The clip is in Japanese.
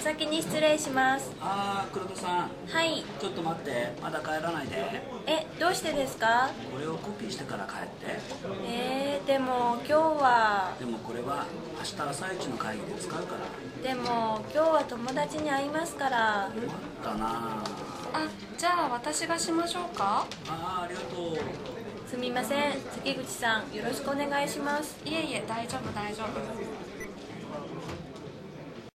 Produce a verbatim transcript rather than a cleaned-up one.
先に失礼します。 ああ、黒田さん。 はい。 ちょっと待って、まだ帰らないで。 え、どうしてですか？ これをコピーしてから帰って。 えー、でも今日は。 でもこれは明日朝一の会議で使うから。 でも今日は友達に会いますから。 困ったなあ。 あ、じゃあ私がしましょうか？ ああ、ありがとう。 すみません、関口さん、よろしくお願いします。 いえいえ、大丈夫大丈夫。